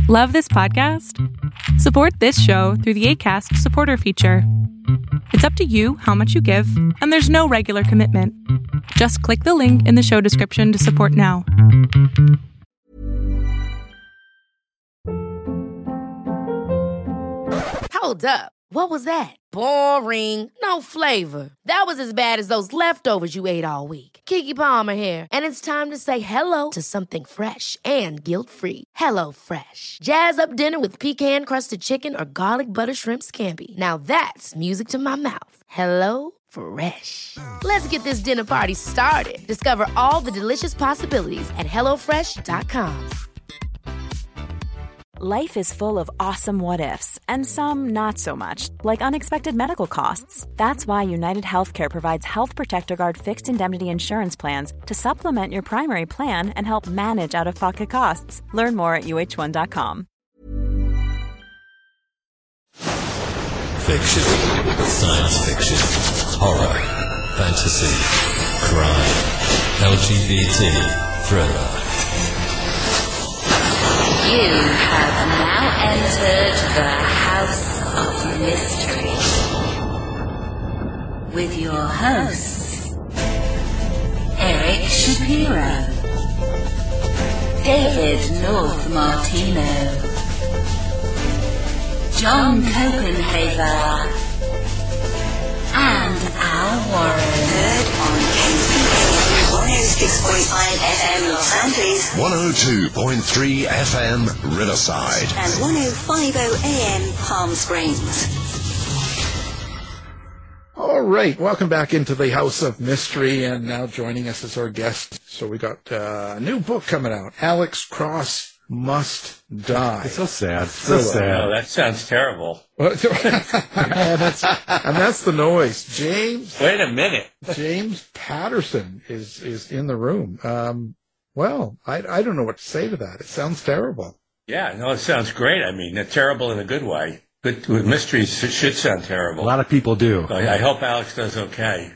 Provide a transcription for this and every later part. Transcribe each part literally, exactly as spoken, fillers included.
Love this podcast? Support this show through the Acast supporter feature. It's up to you how much you give, and there's no regular commitment. Just click the link in the show description to support now. Hold up. What was that? Boring. No flavor. That was as bad as those leftovers you ate all week. Keke Palmer here, and it's time to say hello to something fresh and guilt-free. Hello Fresh. Jazz up dinner with pecan-crusted chicken or garlic butter shrimp scampi. Now that's music to my mouth. Hello Fresh. Let's get this dinner party started. Discover all the delicious possibilities at hello fresh dot com. Life is full of awesome what-ifs, and some not so much, like unexpected medical costs. That's why United Healthcare provides Health Protector Guard fixed indemnity insurance plans to supplement your primary plan and help manage out-of-pocket costs. Learn more at U H one dot com. Fiction, science fiction, horror, fantasy, crime, L G B T, thriller. You have now entered the House of Mystery with your hosts, Eric Shapiro, David North Martino, John Copenhaver, and Al Warren. Heard on K C K one oh six point five F M Los Angeles, one oh two point three F M Riverside, and ten fifty A M Palm Springs. All right, welcome back into the House of Mystery, and now joining us is our guest. So we got uh, a new book coming out, Alex Cross Must Die. It's so sad. So sad. Oh, that sounds terrible. and, that's, and that's the noise. James. Wait a minute. James Patterson is is in the room. Um, well, I I don't know what to say to that. It sounds terrible. Yeah, no, it sounds great. I mean, terrible in a good way. Good mysteries should sound terrible. A lot of people do. I, I hope Alex does okay.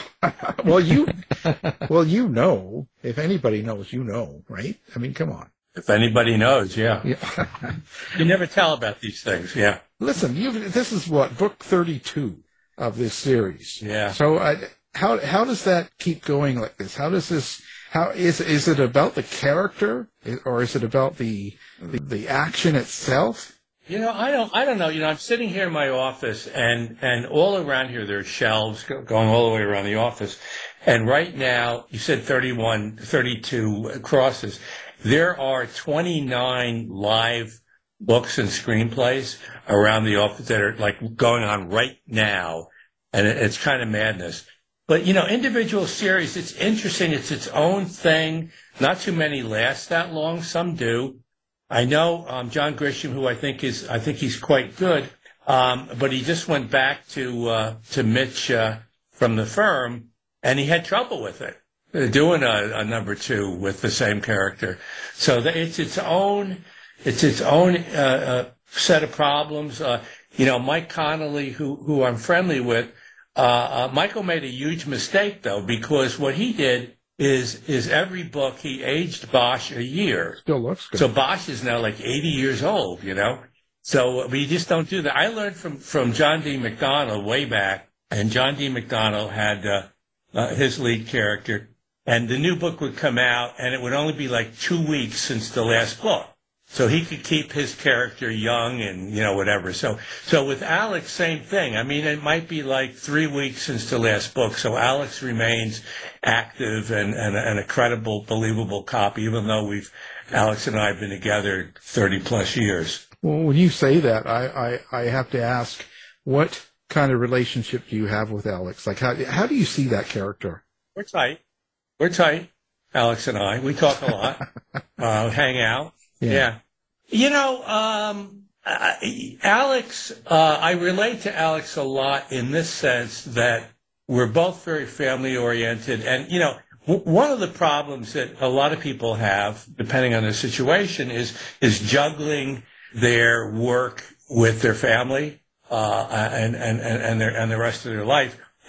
well, you, well, you know, if anybody knows, you know, right? I mean, come on. If anybody knows, yeah. yeah. You never tell about these things, yeah. Listen, you this is what, book thirty-two of this series. Yeah. So uh, how how does that keep going like this? How does this, how is is it about the character, or is it about the the, the action itself? You know, I don't, I don't know. You know, I'm sitting here in my office, and, and all around here there are shelves going all the way around the office. And right now, you said thirty-one, thirty-two crosses. There are twenty-nine live books and screenplays around the office that are like going on right now. And it, it's kind of madness. But, you know, individual series, it's interesting. It's its own thing. Not too many last that long. Some do. I know um, John Grisham, who I think is, I think he's quite good, um, but he just went back to uh, to Mitch uh, from the firm, and he had trouble with it, uh, doing a, a number two with the same character. So the, it's its own, it's its own uh, uh, set of problems. Uh, you know, Mike Connolly, who who I'm friendly with, uh, uh, Michael made a huge mistake though, because what he did is is every book he aged Bosch a year. Still looks good. So Bosch is now like eighty years old, you know. So we just don't do that. I learned from, from John D. McDonnell way back, and John D. McDonnell had uh, uh, his lead character, and the new book would come out, and it would only be like two weeks since the last book. So he could keep his character young and, you know, whatever. So, so with Alex, same thing. I mean, it might be like three weeks since the last book. So Alex remains active and, and, and a credible, believable cop, even though we've, Alex and I have been together thirty plus years. Well, when you say that, I, I, I have to ask, what kind of relationship do you have with Alex? Like, how, how do you see that character? We're tight. We're tight. Alex and I, we talk a lot, uh, hang out. Yeah. yeah. You know, um, uh, Alex, uh, I relate to Alex a lot in this sense that we're both very family oriented. And, you know, w- one of the problems that a lot of people have, depending on their situation, is, is juggling their work with their family, uh, and, and, and their, and the rest of their life.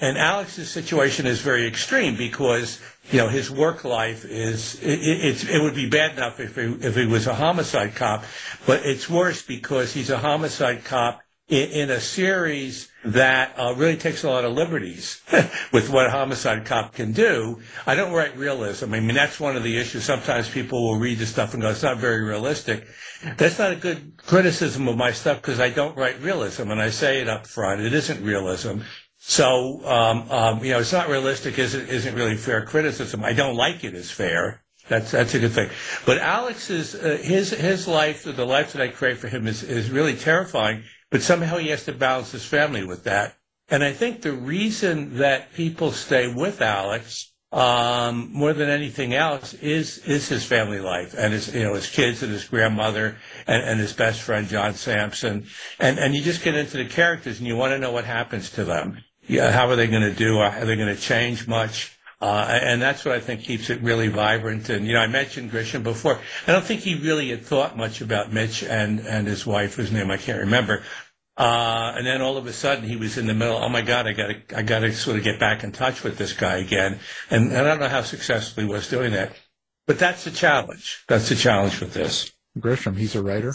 and Alex's situation is very extreme because, you know, his work life is, it, it's, it would be bad enough if he, if he was a homicide cop, but it's worse because he's a homicide cop in, in a series that uh, really takes a lot of liberties with what a homicide cop can do. I don't write realism. I mean, that's one of the issues. Sometimes people will read the stuff and go, it's not very realistic. That's not a good criticism of my stuff because I don't write realism, and I say it up front. It isn't realism. So, um, um, you know, it's not realistic, isn't, isn't really fair criticism. I don't like it as fair. That's, that's a good thing. But Alex's, uh, his, his life, the life that I create for him is, is really terrifying, but somehow he has to balance his family with that. And I think the reason that people stay with Alex, um, more than anything else is, is his family life and his, you know, his kids and his grandmother and, and his best friend, John Sampson. And, and you just get into the characters and you want to know what happens to them. Yeah, how are they going to do? Are they going to change much? Uh, and that's what I think keeps it really vibrant. And, you know, I mentioned Grisham before. I don't think he really had thought much about Mitch and, and his wife, whose name I can't remember. Uh, and then all of a sudden he was in the middle. Oh my God, I gotta, I gotta sort of get back in touch with this guy again. And, and I don't know how successful he was doing that, but that's the challenge. That's the challenge with this. Grisham, he's a writer.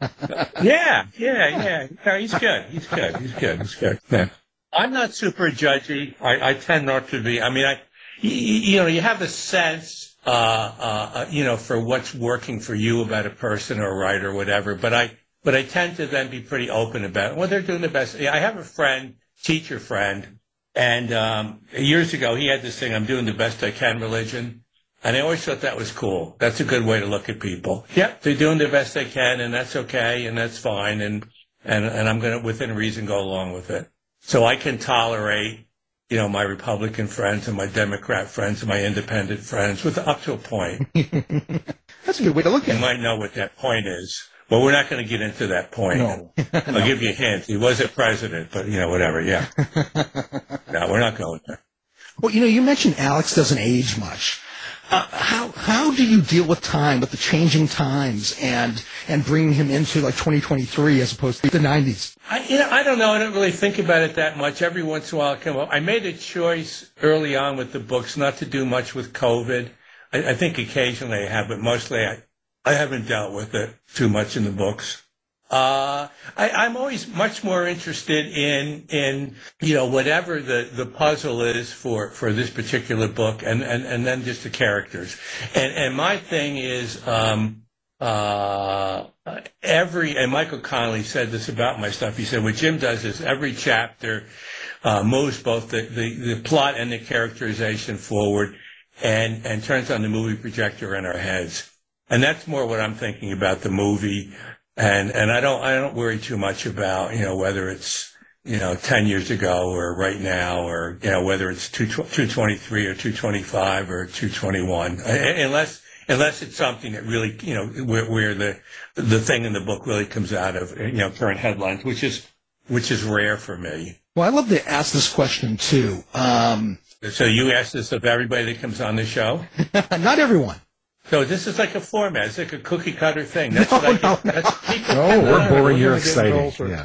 yeah, yeah, yeah. No, he's good. He's good. He's good. He's good. Yeah. I'm not super judgy. I, I tend not to be. I mean, I, you, you know, you have a sense, uh, uh, you know, for what's working for you about a person or a writer or whatever. But I, but I tend to then be pretty open about it. Well, they're doing the best. I have a friend, teacher friend, and um, years ago he had this thing, I'm doing the best I can religion. And I always thought that was cool. That's a good way to look at people. Yep, they're doing the best they can, and that's okay, and that's fine. And, and, and I'm going to, within reason, go along with it. So I can tolerate, you know, my Republican friends and my Democrat friends and my independent friends with up to a point. That's a good way to look at it. You might know what that point is. Well, we're not going to get into that point. No. I'll no. give you a hint. He wasn't president, but, you know, whatever, yeah. No, we're not going there. Well, you know, you mentioned Alex doesn't age much. Uh, how how do you deal with time, with the changing times, and and bringing him into like twenty twenty-three as opposed to the nineties? I, you know, I don't know. I don't really think about it that much. Every once in a while, I come up. I made a choice early on with the books not to do much with COVID. I, I think occasionally I have, but mostly I, I haven't dealt with it too much in the books. Uh, I, I'm always much more interested in, in, you know, whatever the, the puzzle is for, for this particular book and, and, and then just the characters. And, and my thing is, um, uh, every, and Michael Connelly said this about my stuff. He said, what Jim does is every chapter, uh, moves both the, the, the plot and the characterization forward and, and turns on the movie projector in our heads. And that's more what I'm thinking about the movie. And, and I don't, I don't worry too much about, you know, whether it's, you know, ten years ago or right now or, you know, whether it's two twenty-three or two twenty-five or two twenty-one, unless, unless it's something that really, you know, where, where the, the thing in the book really comes out of, you know, current headlines, which is, which is rare for me. Well, I'd love to ask this question too. Um, so you ask this of everybody that comes on the show? Not everyone. So this is like a format. It's like a cookie cutter thing. That's no, what I no, get. no. That's people. Oh, we're no, boring. no, You're no, exciting. Yeah.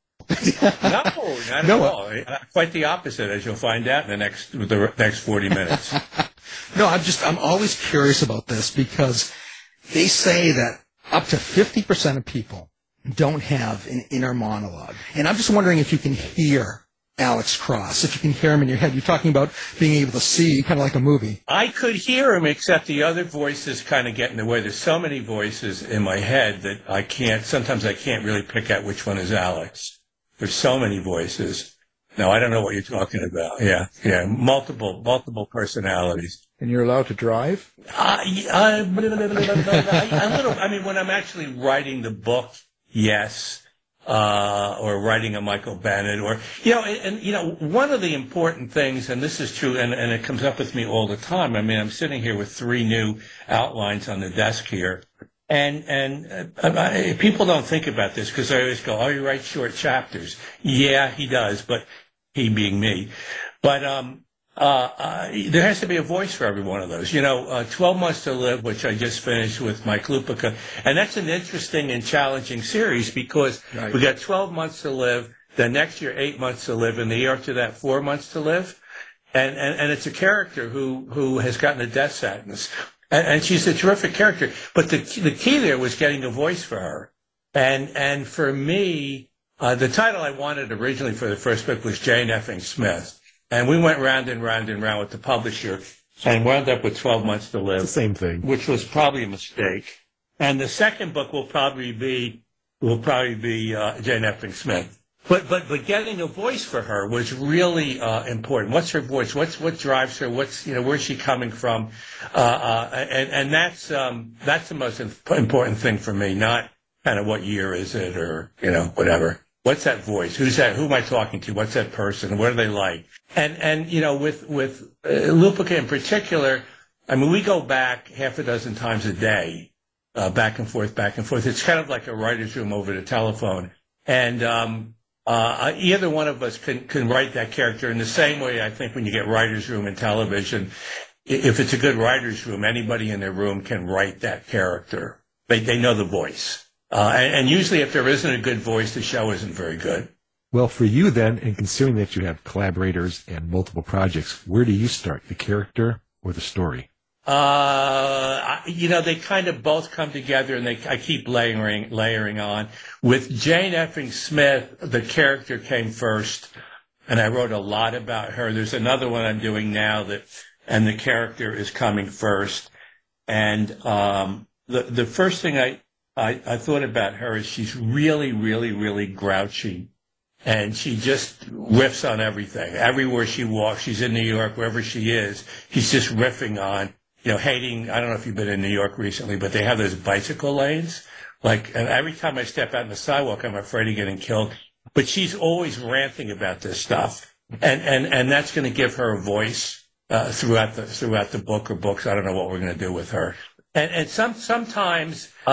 No, not No. at all. Quite the opposite, as you'll find out in the next the next forty minutes. No, I'm just, I'm always curious about this because they say that up to fifty percent of people don't have an inner monologue. And I'm just wondering if you can hear Alex Cross, if you can hear him in your head. You're talking about being able to see, kind of like a movie. I could hear him, except the other voices kind of get in the way. There's so many voices in my head that I can't, sometimes I can't really pick out which one is Alex. There's so many voices. No, I don't know what you're talking about. Yeah, yeah, multiple, multiple personalities. And you're allowed to drive? Uh, I, a little, I mean, when I'm actually writing the book, yes. Uh, or writing a Michael Bennett, or, you know, and, and, you know, one of the important things, and this is true, and, and it comes up with me all the time. I mean, I'm sitting here with three new outlines on the desk here, and, and, uh, I, people don't think about this because I always go, oh, you write short chapters. Yeah, he does, but he being me. But, um, Uh, uh, there has to be a voice for every one of those. You know, uh, twelve Months to Live, which I just finished with Mike Lupica, and that's an interesting and challenging series because right. we got twelve Months to Live, The next year, eight months to live. And the year after that, four months to live. And, and, and it's a character who, who has gotten a death sentence. And, and she's a terrific character. But the, the key there was getting a voice for her. And, and for me, uh, the title I wanted originally for the first book was Jane Effing Smith. And we went round and round and round with the publisher and wound up with twelve months to live. It's the same thing. Which was probably a mistake. And the second book will probably be, will probably be, uh, Jane Effing Smith. But, but, but getting a voice for her was really, uh, important. What's her voice? What's, what drives her? What's, you know, where's she coming from? Uh, uh, and, and that's, um, that's the most important thing for me, not kind of what year is it or, you know, whatever. What's that voice? Who's that? Who am I talking to? What's that person? What are they like? And, and, you know, with, with uh, Lupica in particular, I mean, we go back half a dozen times a day, uh, back and forth, back and forth. It's kind of like a writer's room over the telephone. And, um, uh, either one of us can, can write that character in the same way. I think when you get writer's room in television, if it's a good writer's room, anybody in their room can write that character. They, they know the voice. Uh, and, and usually if there isn't a good voice, the show isn't very good. Well, for you then, and considering that you have collaborators and multiple projects, where do you start, the character or the story? Uh, you know, they kind of both come together, and they I keep layering layering on. With Jane Effing Smith, the character came first, and I wrote a lot about her. There's another one I'm doing now that, and the character is coming first. And um, the the first thing I, I I thought about her is she's really, really, really grouchy. And she just riffs on everything. Everywhere she walks, she's in New York, wherever she is, she's just riffing on, you know, hating, I don't know if you've been in New York recently, but they have those bicycle lanes. Like, and every time I step out on the sidewalk, I'm afraid of getting killed. But she's always ranting about this stuff. And, and, and that's going to give her a voice, uh, throughout the, throughout the book or books. I don't know what we're going to do with her. And, and some, sometimes, uh,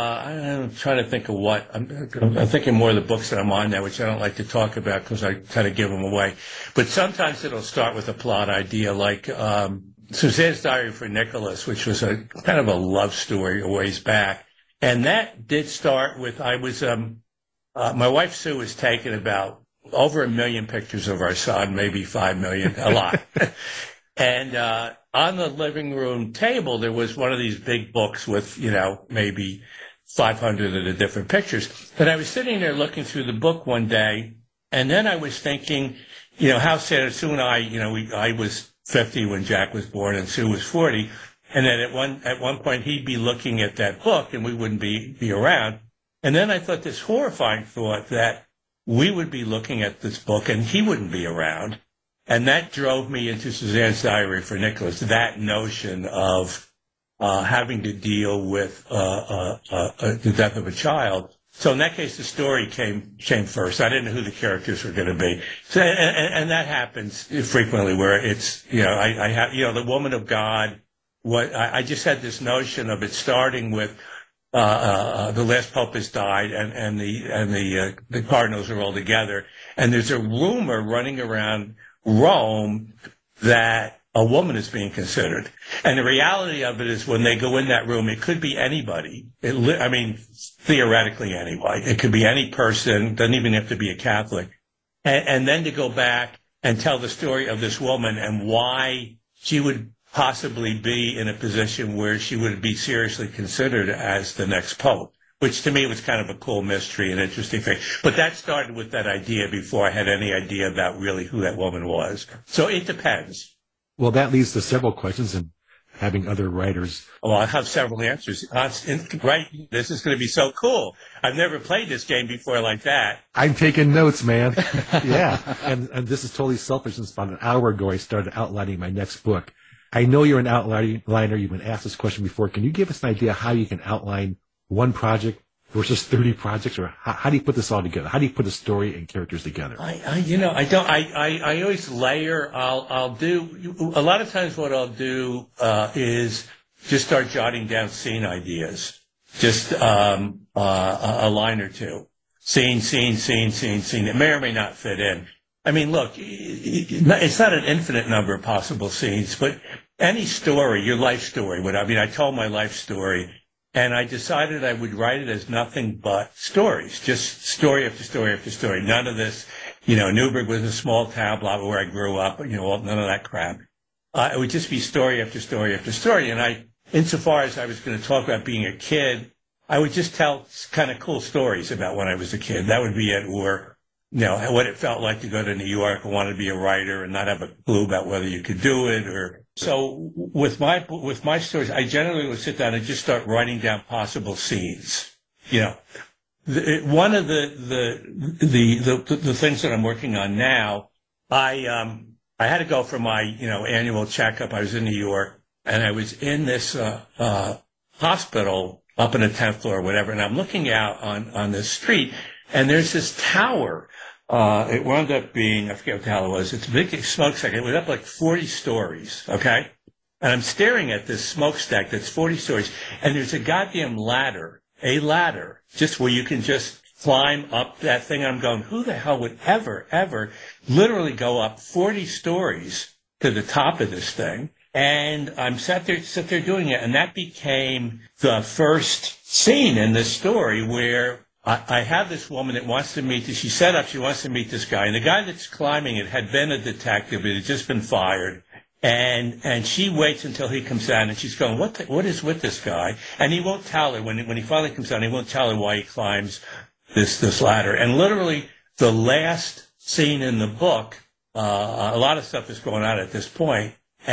I'm trying to think of what, I'm, I'm thinking more of the books that I'm on now, which I don't like to talk about because I kind of give them away. But sometimes it'll start with a plot idea like, um, Suzanne's Diary for Nicholas, which was a kind of a love story a ways back. And that did start with, I was, um, uh, my wife Sue was taking about over a million pictures of our son, maybe five million, a lot. And, uh, on the living room table, there was one of these big books with, you know, maybe five hundred of the different pictures. But I was sitting there looking through the book one day, and then I was thinking, you know, how sad, Sue and I, you know, we, I was fifty when Jack was born and Sue was forty. And then at one, at one point he'd be looking at that book and we wouldn't be, be around. And then I thought this horrifying thought that we would be looking at this book and he wouldn't be around. And that drove me into Suzanne's Diary for Nicholas, that notion of uh having to deal with uh, uh, uh, uh the death of a child. So in that case, the story came came first. I didn't know who the characters were going to be. So, and, and, and that happens frequently where it's, you know, I, I have, you know, the woman of God. What I, I just had this notion of it starting with uh, uh the last pope has died, and and the and the uh, the cardinals are all together, and there's a rumor running around Rome that a woman is being considered. And the reality of it is when they go in that room, it could be anybody. It li- I mean, theoretically anybody. It could be any person, doesn't even have to be a Catholic. And, and then to go back and tell the story of this woman and why she would possibly be in a position where she would be seriously considered as the next pope. Which to me was kind of a cool mystery and interesting thing. But that started with that idea before I had any idea about really who that woman was. So it depends. Well, that leads to several questions and having other writers. Oh, I have several answers. Uh, right? This is going to be so cool. I've never played this game before like that. I'm taking notes, man. Yeah. And, and this is totally selfish. Since about an hour ago, I started outlining my next book. I know you're an outliner. You've been asked this question before. Can you give us an idea how you can outline one project versus thirty projects, or how, how do you put this all together? How do you put a story and characters together? I, I you know, I don't, I, I, I always layer. I'll, I'll do, a lot of times what I'll do, uh, is just start jotting down scene ideas. Just, um, uh, a, a line or two. Scene, scene, scene, scene, scene. It may or may not fit in. I mean, look, it's not an infinite number of possible scenes, but any story, your life story, what I mean, I told my life story. And I decided I would write it as nothing but stories, just story after story after story. None of this, you know, Newburgh was a small town, blah, blah, where I grew up, you know, none of that crap. Uh, it would just be story after story after story. And I, insofar as I was going to talk about being a kid, I would just tell kind of cool stories about when I was a kid. That would be it. Or, you know, what it felt like to go to New York and want to be a writer and not have a clue about whether you could do it. Or so with my with my stories, I generally would sit down and just start writing down possible scenes. You know, the, one of the the, the the the things that I'm working on now, I um I had to go for my you know annual checkup. I was in New York and I was in this uh, uh hospital up in the tenth floor or whatever, and I'm looking out on on this street, and there's this tower. Uh, it wound up being, I forget what the hell it was. It's a big smokestack. It went up like forty stories, okay? And I'm staring at this smokestack that's forty stories, and there's a goddamn ladder, a ladder, just where you can just climb up that thing. And I'm going, who the hell would ever, ever literally go up forty stories to the top of this thing? And I'm sat there, sat there doing it, and that became the first scene in this story where I, I have this woman that wants to meet this. She set up, she wants to meet this guy. And the guy that's climbing it had been a detective. It had just been fired. And and she waits until he comes down, and she's going, what the, what is with this guy? And he won't tell her. When, when he finally comes down, he won't tell her why he climbs this, this ladder. And literally, the last scene in the book, uh, a lot of stuff is going on at this point.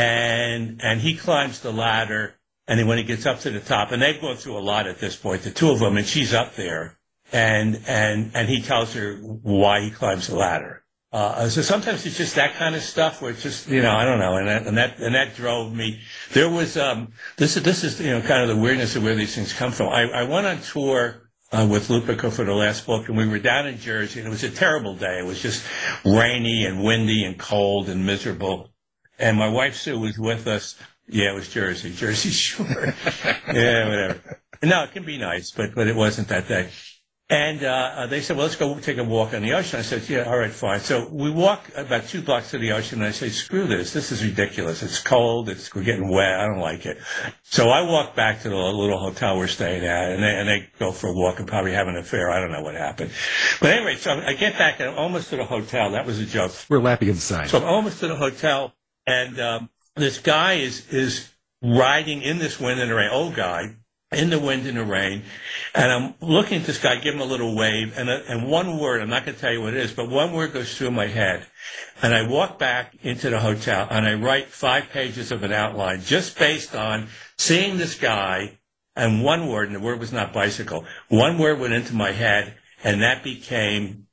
And and he climbs the ladder, and then when he gets up to the top, and they've gone through a lot at this point, the two of them, and she's up there. And, and, and he tells her why he climbs the ladder. Uh, so sometimes it's just that kind of stuff where it's just, you know, I don't know. And that, and that, and that drove me. There was, um, this is, this is, you know, kind of the weirdness of where these things come from. I, I went on tour, uh, with Lupica for the last book, and we were down in Jersey, and it was a terrible day. It was just rainy and windy and cold and miserable. And my wife Sue was with us. Yeah, it was Jersey, Jersey Shore. Yeah, whatever. No, it can be nice, but, but it wasn't that day. And uh, they said, well, let's go take a walk on the ocean. I said, yeah, all right, fine. So we walk about two blocks to the ocean, and I say, screw this. This is ridiculous. It's cold. It's We're getting wet. I don't like it. So I walk back to the little hotel we're staying at, and they, and they go for a walk and probably have an affair. I don't know what happened. But anyway, so I get back, and I'm almost to the hotel. That was a joke. We're laughing inside. So I'm almost to the hotel, and um, this guy is, is riding in this wind and rain, old guy, in the wind and the rain, and I'm looking at this guy, give him a little wave, and a, and one word, I'm not going to tell you what it is, but one word goes through my head. And I walk back into the hotel, and I write five pages of an outline just based on seeing this guy, and one word, and the word was not bicycle, one word went into my head, and that became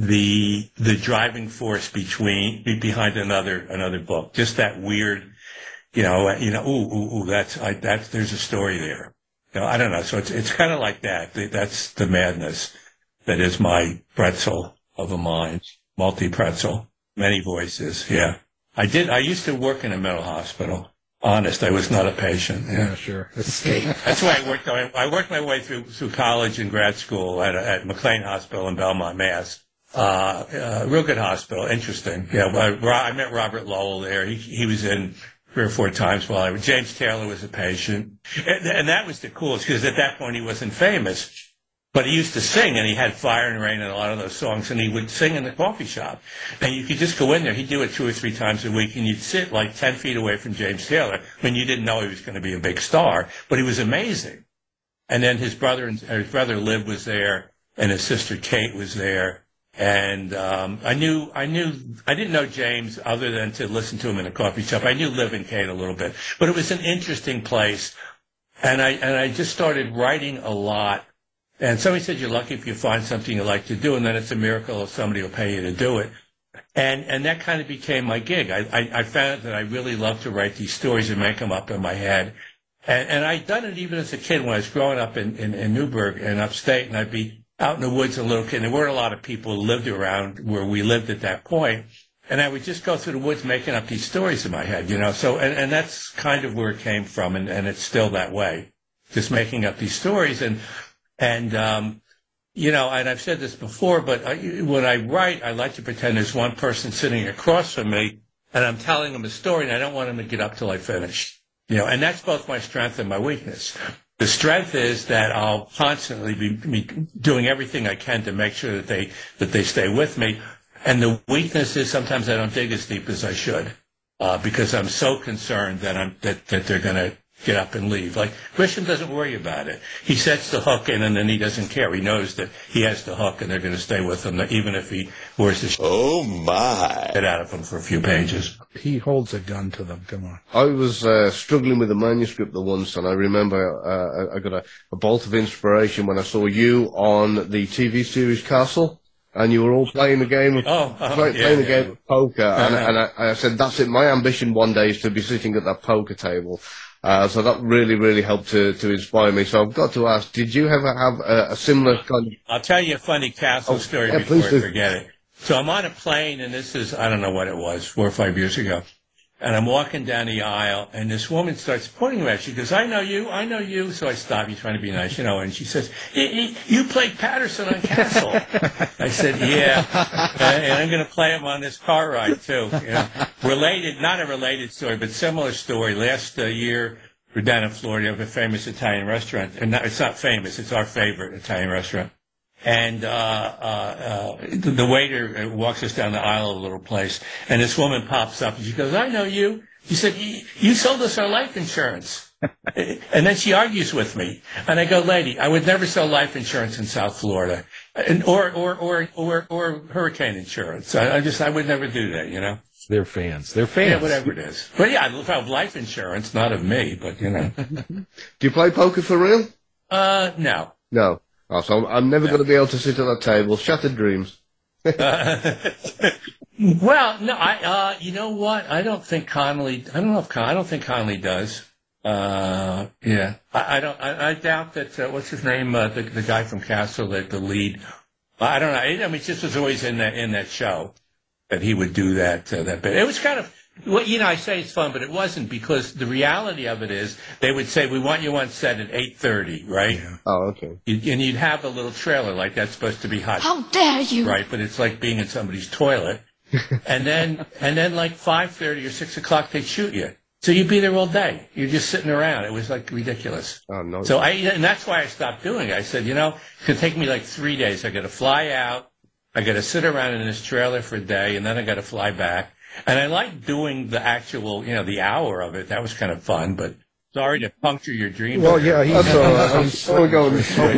the the driving force between behind another another book. Just that weird, you know, you know, ooh, ooh, ooh, that's I, that's there's a story there. You know, I don't know. So it's it's kind of like that. That's the madness that is my pretzel of a mind. Multi-pretzel. Many voices. Yeah. I did. I used to work in a mental hospital. Honest, I was not a patient. Yeah, yeah sure. Escape. That's why I worked. I worked my way through through college and grad school at at McLean Hospital in Belmont, Mass. Uh, uh real good hospital. Interesting. Yeah. I, I met Robert Lowell there. He he was in three or four times while I was. James Taylor was a patient. And, and that was the coolest, because at that point he wasn't famous, but he used to sing, and he had Fire and Rain and a lot of those songs, and he would sing in the coffee shop. And you could just go in there. He'd do it two or three times a week, and you'd sit like ten feet away from James Taylor. I mean, you didn't know he was going to be a big star, but he was amazing. And then his brother, and his brother Liv was there, and his sister Kate was there. And um I knew, I knew, I didn't know James other than to listen to him in a coffee shop. I knew Liv and Kate a little bit, but it was an interesting place. And I and I just started writing a lot. And somebody said, you're lucky if you find something you like to do, and then it's a miracle if somebody will pay you to do it. And and that kind of became my gig. I I, I found that I really loved to write these stories and make them up in my head. And and I'd done it even as a kid when I was growing up in in, in Newburgh and upstate, and I'd be out in the woods, a little kid. And there weren't a lot of people who lived around where we lived at that point. And I would just go through the woods making up these stories in my head, you know. So, and, and that's kind of where it came from, and, and it's still that way, just making up these stories. And, and, um, you know, and I've said this before, but I, when I write, I like to pretend there's one person sitting across from me, and I'm telling them a story, and I don't want them to get up till I finish. You know, and that's both my strength and my weakness. The strength is that I'll constantly be, be doing everything I can to make sure that they that they stay with me. And the weakness is sometimes I don't dig as deep as I should uh, because I'm so concerned that I'm that, that they're going to get up and leave. Like Grisham doesn't worry about it. He sets the hook in and then he doesn't care. He knows that he has the hook and they're going to stay with him, even if he wears the shit Oh, my. out of them for a few pages. He holds a gun to them. Come on. I was uh, struggling with a manuscript the once, and I remember uh, I got a, a bolt of inspiration when I saw you on the T V series Castle, and you were all playing the game of, oh, oh, play, yeah, playing the yeah. game of poker, and, Uh-huh. and I, I said, that's it, my ambition one day is to be sitting at that poker table. Uh, so that really, really helped to, to inspire me. So I've got to ask, did you ever have a, a similar kind of... I'll tell you a funny castle Oh, story yeah, before please I do. forget it. So I'm on a plane, and this is, I don't know what it was, four or five years ago. And I'm walking down the aisle, and this woman starts pointing at me. She goes, I know you, I know you. So I stop. He's trying to be nice, you know. And she says, "Y- y- you played Patterson on Castle. I said, yeah. Uh, and I'm going to play him on this car ride, too. You know. Related, not a related story, but similar story. Last uh, year, we're down in Florida. We have a famous Italian restaurant. And not, it's not famous. It's our favorite Italian restaurant. And uh, uh, uh, the, the waiter walks us down the aisle of a little place, and this woman pops up, and she goes, I know you. She said, you, you sold us our life insurance. And then she argues with me. And I go, lady, I would never sell life insurance in South Florida, and, or, or, or, or, or hurricane insurance. I, I just, I would never do that, you know. They're fans. They're fans. Yeah, whatever it is. But yeah, I have life insurance, not of me, but, you know. Do you play poker for real? Uh, no. No. Oh, so I'm, I'm never going to be able to sit at that table. Shattered dreams. uh, well, no, I, uh, you know what? I don't think Connolly, I don't know if Con, I don't think Connolly does. Uh, yeah. I, I don't, I, I doubt that, uh, what's his name? Uh, the, the guy from Castle, the, the lead. I don't know. I mean, it just was always in that, in that show that he would do that, uh, that bit. It was kind of, well, you know, I say it's fun, but it wasn't, because the reality of it is they would say, we want you on set at eight thirty, right? Yeah. Oh, okay. You, and you'd have a little trailer like that's supposed to be hot. How dare you? Right, but it's like being in somebody's toilet. and then, and then like five thirty or six o'clock, they'd shoot you. So you'd be there all day. You're just sitting around. It was like ridiculous. Oh, no. So I, and that's why I stopped doing it. I said, you know, it's going to take me like three days. I got to fly out. I got to sit around in this trailer for a day, and then I got to fly back. And I like doing the actual, you know, the hour of it. That was kind of fun, but sorry to puncture your dreams. Well, yeah, he, That's all right. I'm he's, still going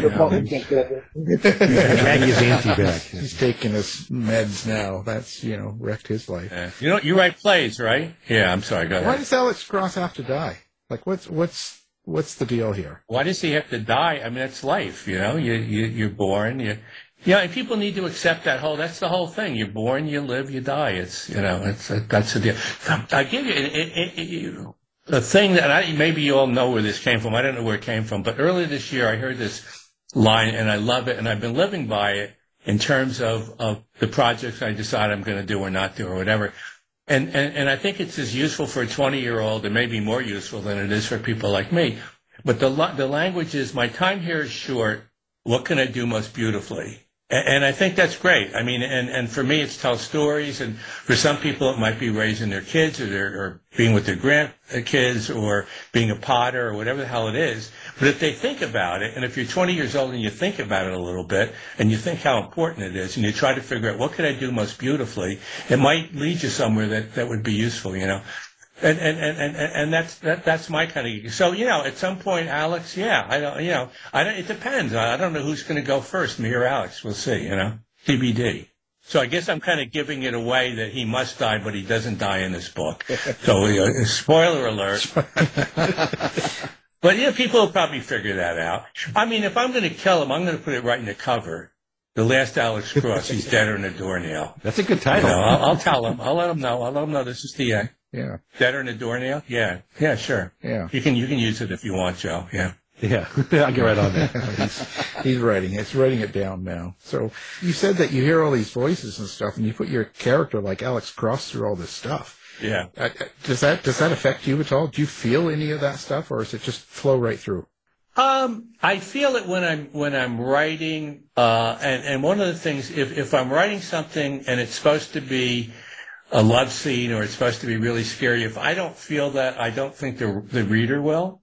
Drag his auntie back. he's taking his meds now. That's, you know, wrecked his life. Yeah. You know, you write plays, right? Yeah, I'm sorry. Go ahead. Why does Alex Cross have to die? Like, what's what's what's the deal here? Why does he have to die? I mean, that's life, you know. You, you you're born. You, you know, and people need to accept that whole. That's the whole thing. You're born, you live, you die. It's, you know, it's that's the deal. I give you it, it, it, a thing that I maybe you all know where this came from. I don't know where it came from, but earlier this year I heard this line, and I love it, and I've been living by it in terms of of the projects I decide I'm going to do or not do or whatever. And, and and I think it's as useful for a twenty-year-old, and maybe more useful than it is for people like me. But the the language is, my time here is short. What can I do most beautifully? And, and I think that's great. I mean, and, and for me, it's tell stories. And for some people, it might be raising their kids, or, their, or being with their grandkids, or being a potter, or whatever the hell it is. But if they think about it, and if you're twenty years old and you think about it a little bit, and you think how important it is, and you try to figure out what can I do most beautifully, it might lead you somewhere that, that would be useful, you know. And and, and, and, and that's that, that's my kind of. So, you know, at some point, Alex, yeah, I don't, you know, I don't, it depends. I, I don't know who's going to go first, me or Alex. We'll see, you know, T B D. So I guess I'm kind of giving it away that he must die, but he doesn't die in this book. So, uh, spoiler alert. But yeah, people will probably figure that out. I mean, if I'm going to kill him, I'm going to put it right in the cover. The last Alex Cross, he's deader than a doornail. That's a good You title. know, I'll, I'll tell him. I'll let him know. I'll let him know this is the end. Yeah, Deader than a doornail? Yeah. Yeah, sure. yeah. You can you can use it if you want, Joe. Yeah. Yeah, I'll get right on that. he's, he's writing it. He's writing it down now. So you said that you hear all these voices and stuff, and you put your character like Alex Cross through all this stuff. Yeah. Uh, does that does that affect you at all? Do you feel any of that stuff, or does it just flow right through? Um, I feel it when I'm when I'm writing, uh, and and one of the things, if if I'm writing something and it's supposed to be a love scene, or it's supposed to be really scary, if I don't feel that, I don't think the the reader will.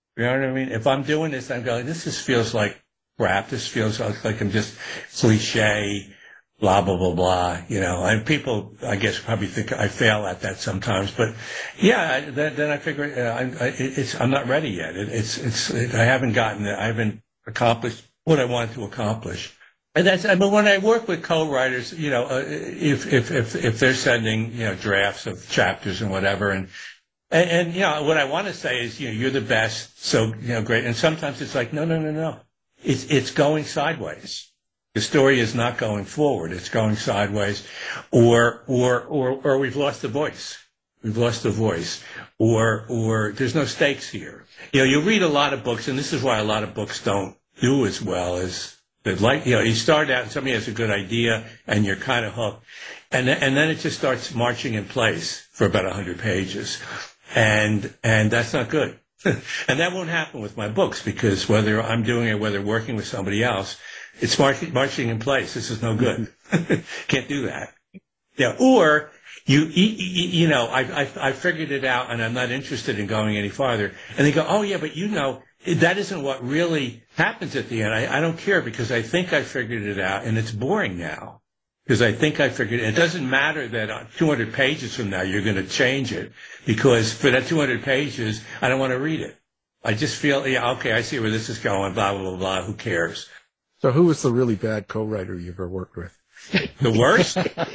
You know what I mean? If I'm doing this, I'm going, this just feels like crap. This feels like I'm just cliche, blah, blah, blah, blah. You know, and people, I guess, probably think I fail at that sometimes. But yeah, then, then I figure uh, I, I, it's, I'm not ready yet. It, it's, it's, it, I haven't gotten it. I haven't accomplished what I wanted to accomplish. And that's, I mean, when I work with co-writers, you know, uh, if, if, if, if they're sending, you know, drafts of chapters and whatever, and, and, and, you know, what I want to say is, you know, you're the best, so, you know, great. And sometimes it's like, no, no, no, no. It's, it's going sideways. The story is not going forward. It's going sideways, or, or, or, or we've lost the voice. We've lost the voice, or, or there's no stakes here. You know, you read a lot of books, and this is why a lot of books don't do as well as, like, you know, you start out and somebody has a good idea and you're kind of hooked. And then, and then it just starts marching in place for about a hundred pages. And, and that's not good. And that won't happen with my books, because whether I'm doing it, whether working with somebody else, it's marching, marching in place. This is no good. Can't do that. Yeah. Or you, you know, I, I, I figured it out and I'm not interested in going any farther. And they go, oh yeah, but you know, that isn't what really happens at the end. I, I don't care, because I think I figured it out, and it's boring now. Because I think I figured it. It doesn't matter that on two hundred pages from now you're going to change it, because for that two hundred pages, I don't want to read it. I just feel, yeah, okay, I see where this is going, blah, blah, blah, blah. Who cares? So who was the really bad co-writer you've ever worked with? The worst?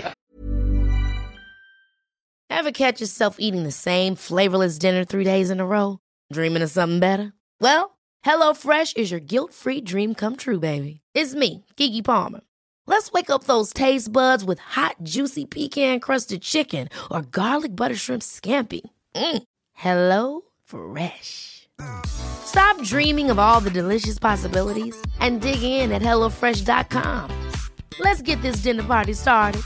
Ever catch yourself eating the same flavorless dinner three days in a row? Dreaming of something better? Well, HelloFresh is your guilt-free dream come true, baby. It's me, Keke Palmer. Let's wake up those taste buds with hot, juicy pecan-crusted chicken or garlic butter shrimp scampi. Mm. Hello Fresh. Stop dreaming of all the delicious possibilities and dig in at hello fresh dot com. Let's get this dinner party started.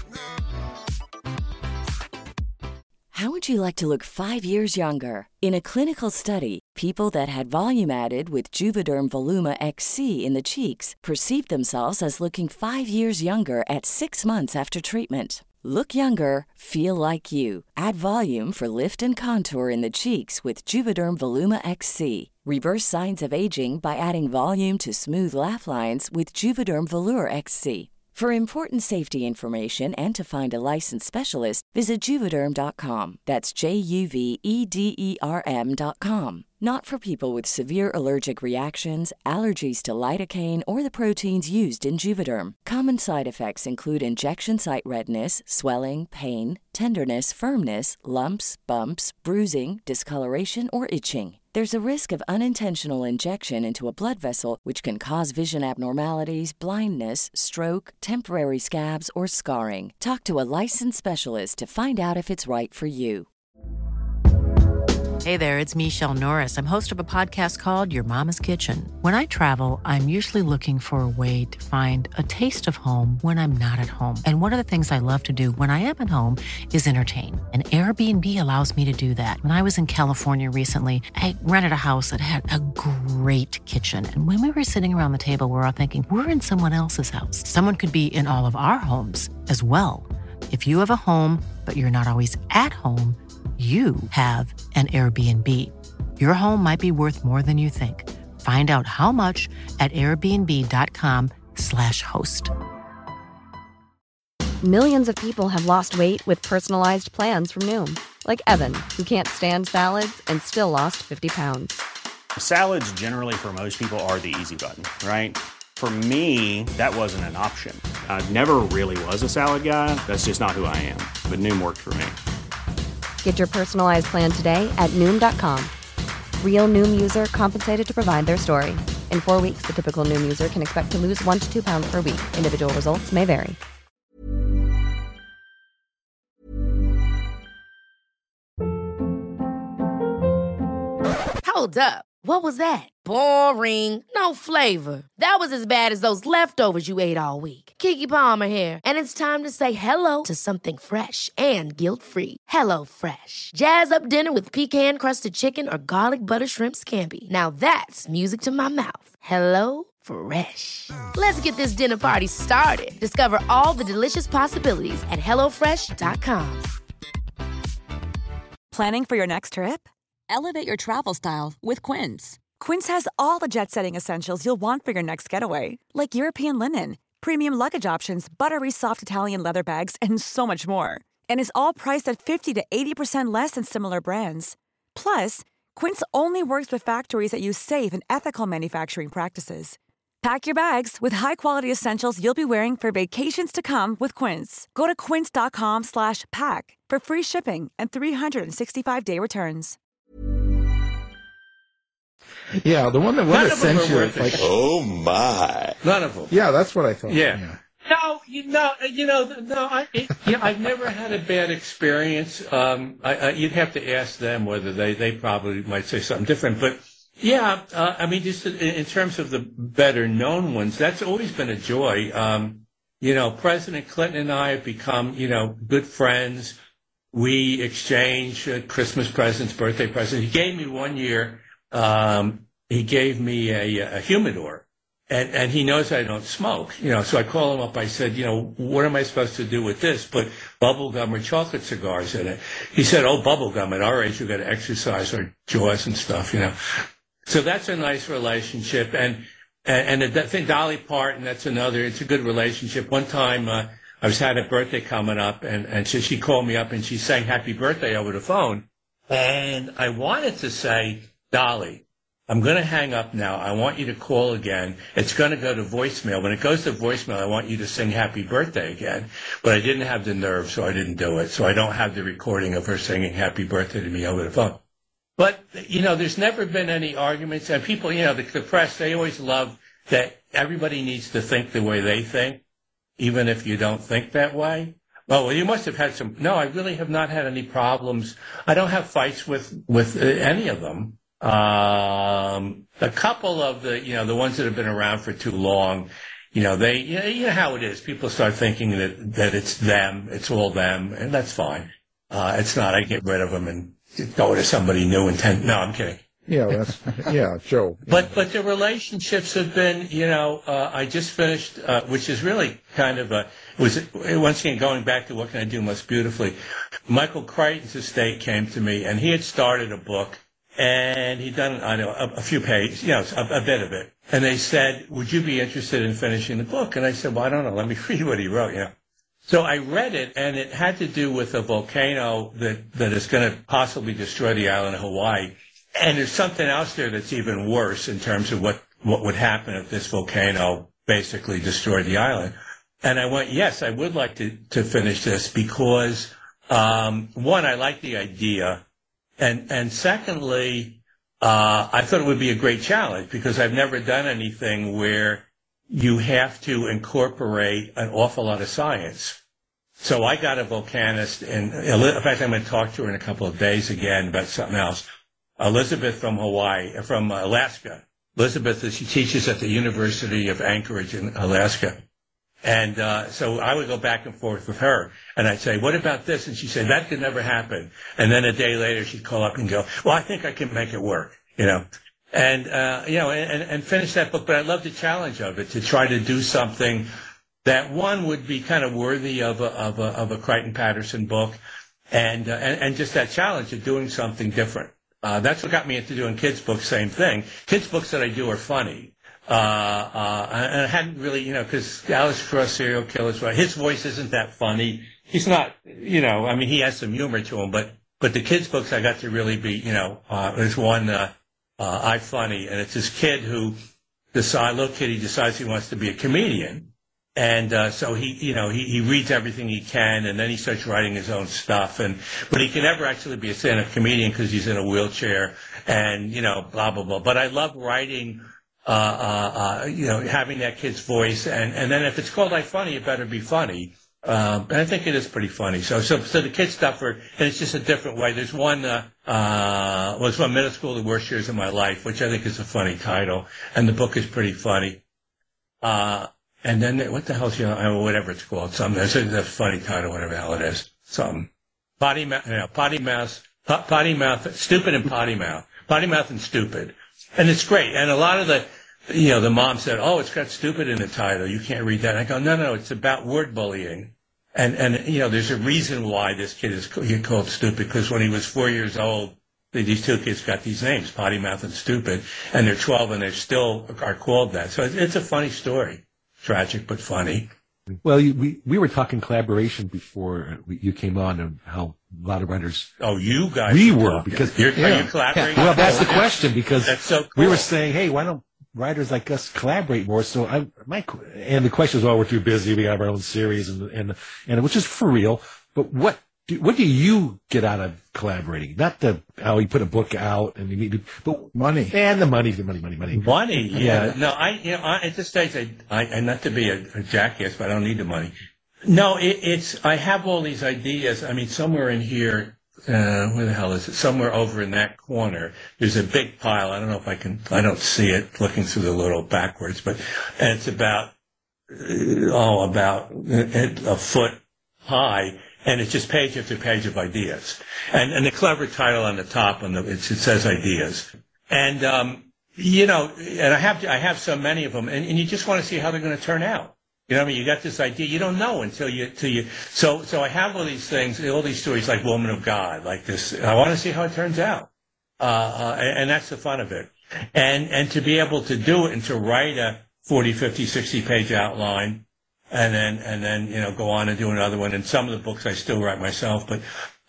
How would you like to look five years younger? In a clinical study, people that had volume added with Juvederm Voluma X C in the cheeks perceived themselves as looking five years younger at six months after treatment. Look younger, feel like you. Add volume for lift and contour in the cheeks with Juvederm Voluma X C. Reverse signs of aging by adding volume to smooth laugh lines with Juvederm Volure X C. For important safety information and to find a licensed specialist, visit Juvederm dot com. That's J U V E D E R M dot com. Not for people with severe allergic reactions, allergies to lidocaine, or the proteins used in Juvederm. Common side effects include injection site redness, swelling, pain, tenderness, firmness, lumps, bumps, bruising, discoloration, or itching. There's a risk of unintentional injection into a blood vessel, which can cause vision abnormalities, blindness, stroke, temporary scabs, or scarring. Talk to a licensed specialist to find out if it's right for you. Hey there, it's Michelle Norris. I'm host of a podcast called Your Mama's Kitchen. When I travel, I'm usually looking for a way to find a taste of home when I'm not at home. And one of the things I love to do when I am at home is entertain. And Airbnb allows me to do that. When I was in California recently, I rented a house that had a great kitchen. And when we were sitting around the table, we were all thinking, we're in someone else's house. Someone could be in all of our homes as well. If you have a home, but you're not always at home, you have an Airbnb. Your home might be worth more than you think. Find out how much at airbnb.com slash host. Millions of people have lost weight with personalized plans from Noom. Like Evan, who can't stand salads and still lost fifty pounds. Salads generally for most people are the easy button, right? For me, that wasn't an option. I never really was a salad guy. That's just not who I am. But Noom worked for me. Get your personalized plan today at Noom dot com. Real Noom user compensated to provide their story. In four weeks, the typical Noom user can expect to lose one to two pounds per week. Individual results may vary. Hold up. What was that? Boring. No flavor. That was as bad as those leftovers you ate all week. Keke Palmer here. And it's time to say hello to something fresh and guilt-free. Hello Fresh. Jazz up dinner with pecan-crusted chicken or garlic butter shrimp scampi. Now that's music to my mouth. Hello Fresh. Let's get this dinner party started. Discover all the delicious possibilities at hello fresh dot com. Planning for your next trip? Elevate your travel style with Quince. Quince has all the jet-setting essentials you'll want for your next getaway, like European linen, premium luggage options, buttery soft Italian leather bags, and so much more. And is all priced at fifty to eighty percent less than similar brands. Plus, Quince only works with factories that use safe and ethical manufacturing practices. Pack your bags with high-quality essentials you'll be wearing for vacations to come with Quince. Go to quince.com slash pack for free shipping and three sixty-five day returns. Yeah, the one that None was of them sent are you, worth like, it. oh my. None of them. Yeah, that's what I thought. Yeah. yeah. No, you know, you know, no. I, it, you know, I've never had a bad experience. Um, I, I, you'd have to ask them whether they, they probably might say something different. But yeah, uh, I mean, just in, in terms of the better known ones, that's always been a joy. Um, you know, President Clinton and I have become, you know, good friends. We exchange uh, Christmas presents, birthday presents. He gave me one year. Um, he gave me a, a humidor. And, and he knows I don't smoke, you know, so I call him up. I said, you know, what am I supposed to do with this? Put bubble gum or chocolate cigars in it. He said, oh, bubble gum. At our age, we've got to exercise our jaws and stuff, you know. So that's a nice relationship. And, and, and the thing, Dolly Parton, that's another, it's a good relationship. One time, uh, I was had a birthday coming up and, and so she called me up and she sang happy birthday over the phone. And I wanted to say, Dolly, I'm going to hang up now. I want you to call again. It's going to go to voicemail. When it goes to voicemail, I want you to sing happy birthday again. But I didn't have the nerve, so I didn't do it. So I don't have the recording of her singing happy birthday to me over the phone. But, you know, there's never been any arguments. And people, you know, the, the press, they always love that everybody needs to think the way they think, even if you don't think that way. Oh, well, you must have had some. No, I really have not had any problems. I don't have fights with, with uh, any of them. Um, a couple of the, you know, the ones that have been around for too long, you know, they, you know, you know how it is. People start thinking that, that it's them, it's all them, and that's fine. Uh, it's not. I get rid of them and go to somebody new and ten. No, I'm kidding. Yeah, that's, yeah, Joe. But, but the relationships have been, you know, uh, I just finished, uh, which is really kind of a, it was, once again, going back to What Can I Do Most Beautifully, Michael Crichton's estate came to me and he had started a book. And he'd done, I know, a, a few pages, you know, a, a bit of it. And they said, would you be interested in finishing the book? And I said, well, I don't know. Let me read what he wrote, you know. So I read it, and it had to do with a volcano that, that is going to possibly destroy the island of Hawaii. And there's something else there that's even worse in terms of what, what would happen if this volcano basically destroyed the island. And I went, yes, I would like to, to finish this because, um, one, I like the idea. And, and secondly, uh, I thought it would be a great challenge because I've never done anything where you have to incorporate an awful lot of science. So I got a volcanist, and in fact, I'm going to talk to her in a couple of days again about something else. Elizabeth from Hawaii, from Alaska. Elizabeth, she teaches at the University of Anchorage in Alaska. And uh so I would go back and forth with her, and I'd say, what about this? And she'd say, that could never happen. And then a day later, she'd call up and go, well, I think I can make it work, you know. And, uh you know, and, and finish that book. But I love the challenge of it, to try to do something that, one, would be kind of worthy of a, of a, of a Crichton-Patterson book, and, uh, and, and just that challenge of doing something different. Uh That's what got me into doing kids' books, same thing. Kids' books that I do are funny. Uh, uh, and I hadn't really, you know, because Alex Cross, serial killers, his voice isn't that funny. He's not, you know, I mean, he has some humor to him, but, but the kids' books I got to really be, you know, uh, there's one, uh, uh, I Funny, and it's this kid who decides, little kid, he decides he wants to be a comedian. And, uh, so he, you know, he, he reads everything he can, and then he starts writing his own stuff. And, but he can never actually be a stand-up comedian because he's in a wheelchair and, you know, blah, blah, blah. But I love writing, Uh, uh, uh, you know, having that kid's voice, and, and then if it's called I Funny, it better be funny. Um, and I think it is pretty funny. So, so, so the kid stuff are, and it's just a different way. There's one, uh, uh, was one Middle School, The Worst Years of My Life, which I think is a funny title, and the book is pretty funny. Uh, and then, what the hell's, you know, whatever it's called, something, it's a funny title, whatever the hell it is, something. Potty mouth, you know, potty mouth, potty mouth, stupid and potty mouth, potty mouth and stupid. And it's great. And a lot of the, you know, the mom said, oh, it's got stupid in the title. You can't read that. And I go, no, no, it's about word bullying. And, and, you know, there's a reason why this kid is called stupid, because when he was four years old, these two kids got these names, Potty Mouth and Stupid, and they're twelve and they still are called that. So it's, it's a funny story. Tragic, but funny. Well, you, we we were talking collaboration before we, you came on, and how a lot of writers. Oh, you guys. We were because You're, yeah. are you collaborating? Well, that's the question, because that's so cool. We were saying, hey, why don't writers like us collaborate more? So I, my and the question is, well, we're too busy. We got our own series, and and and which is for real. But what do, what do you get out of collaborating? Not the how you put a book out and you meet, but money and the money, the money, money, money, money. Yeah. yeah. No, I you know I, at this stage, I, I and not to be a, a jackass, but I don't need the money. No, it, it's I have all these ideas. I mean, somewhere in here. Uh, where the hell is it? Somewhere over in that corner, there's a big pile. I don't know if I can, I don't see it looking through the little backwards, but and it's about, uh, oh, about a, a foot high, and it's just page after page of ideas. And, and the clever title on the top, on the, it, it says ideas. And, um, you know, and I have, I have so many of them, and, and you just want to see how they're going to turn out. You know what I mean? You got this idea. You don't know until you, until you, so, so I have all these things, all these stories like Woman of God, like this. I want to see how it turns out. Uh, uh, and, and that's the fun of it. And, and to be able to do it and to write a forty, fifty, sixty page outline and then, and then, you know, go on and do another one. And some of the books I still write myself, but,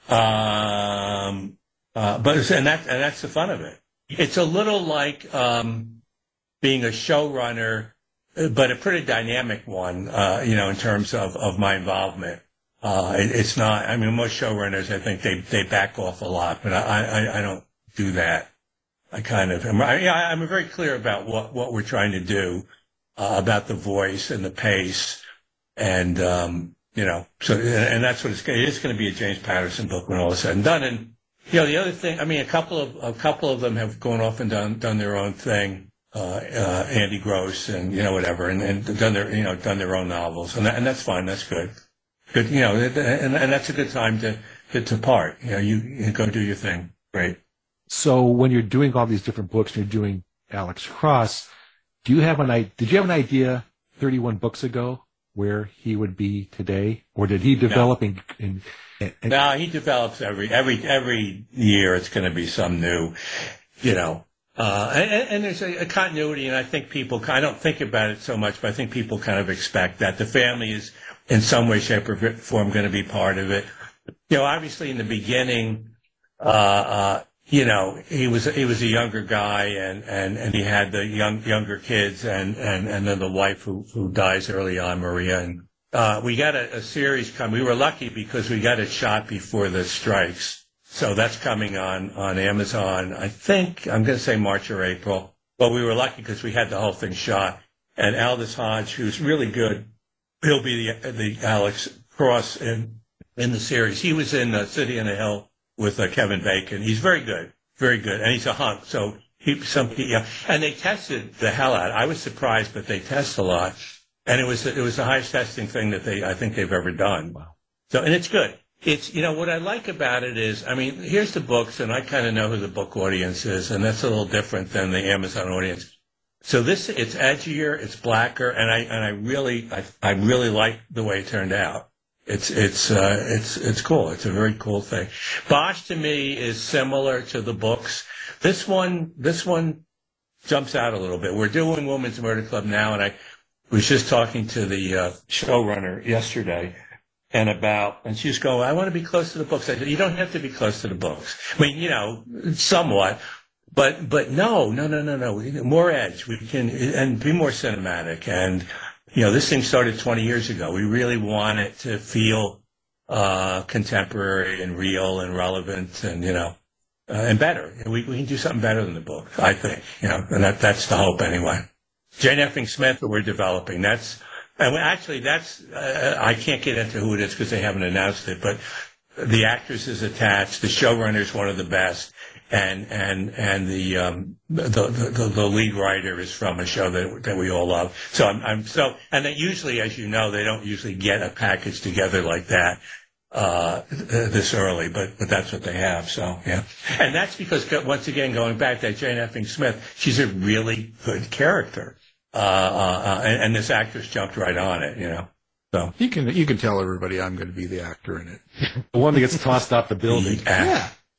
um, uh, but, and that, and that's the fun of it. It's a little like, um, being a showrunner, but a pretty dynamic one, uh, you know, in terms of, of my involvement. Uh, it, it's not, I mean, most showrunners, I think they, they back off a lot, but I, I, I don't do that. I kind of, I'm, I, I'm very clear about what, what we're trying to do, uh, about the voice and the pace. And, um, you know, so, and that's what it's, it is going to be a James Patterson book when all is said and done. And, you know, the other thing, I mean, a couple of, a couple of them have gone off and done, done their own thing. Uh, uh, Andy Gross and, you know, whatever, and, and done their, you know, done their own novels. And that, and that's fine. That's good. Good, you know, and, and that's a good time to, to, to part. You know, you, you go do your thing. Great. So when you're doing all these different books and you're doing Alex Cross, do you have an idea, did you have an idea thirty-one books ago where he would be today? Or did he develop no. in, in, in, no, he develops every, every, every year it's going to be some new, you know, Uh, and, and there's a, a continuity, and I think people, I don't think about it so much, but I think people kind of expect that. The family is in some way, shape, or form going to be part of it. You know, obviously in the beginning, uh, uh, you know, he was, he was a younger guy and, and, and he had the young, younger kids and, and, and then the wife who, who dies early on, Maria. And, uh, we got a, a series come. We were lucky because we got it shot before the strikes. So that's coming on, on Amazon, I think, I'm going to say March or April. But we were lucky because we had the whole thing shot. And Aldous Hodge, who's really good, he'll be the, the Alex Cross in, in the series. He was in uh, City on the Hill with uh, Kevin Bacon. He's very good, very good. And he's a hunk. So he, some, yeah. And they tested the hell out. I was surprised, but they test a lot. And it was, it was the highest testing thing that they, I think they've ever done. Wow. So, and it's good. It's, you know, what I like about it is, I mean, here's the books, and I kind of know who the book audience is, and that's a little different than the Amazon audience. So this, it's edgier, it's blacker, and I, and I really, I, I really like the way it turned out. It's, it's, uh, it's, it's cool. It's a very cool thing. Bosch to me is similar to the books. This one, this one jumps out a little bit. We're doing Women's Murder Club now, and I was just talking to the, uh, showrunner yesterday. And about, and she was going, I want to be close to the books. I said, you don't have to be close to the books. I mean, you know, somewhat, but, but no, no, no, no, no. More edge. We can, and be more cinematic. And, you know, this thing started twenty years ago. We really want it to feel, uh, contemporary and real and relevant and, you know, uh, and better. We, we can do something better than the book, I think, you know, and that, that's the hope anyway. Jane Effing Smith that we're developing, that's, and actually, that's, uh, I can't get into who it is because they haven't announced it, but the actress is attached, the showrunner is one of the best, and, and, and the, um, the, the, the lead writer is from a show that, that we all love. So I'm, I'm so, and they usually, as you know, they don't usually get a package together like that, uh, this early, but, but that's what they have. So, yeah. And that's because, once again, going back to that Jane Effing Smith, she's a really good character. Uh, uh, and, and this actress jumped right on it, you know. So you can you can tell everybody I'm going to be the actor in it. The one that gets tossed out the building. Yeah.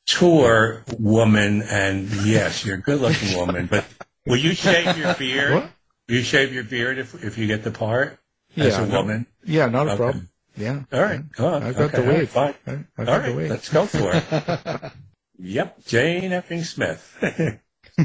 tour woman, and yes, you're a good-looking woman, but will you shave your beard? What? Will you shave your beard if if you get the part Yeah, as a no- woman? Yeah, not a Okay. problem. Yeah. All right. Go on. I got Okay, the all right, wave. fine. I, I All got right, the wave. let's go for it. Yep, Jane effing Smith.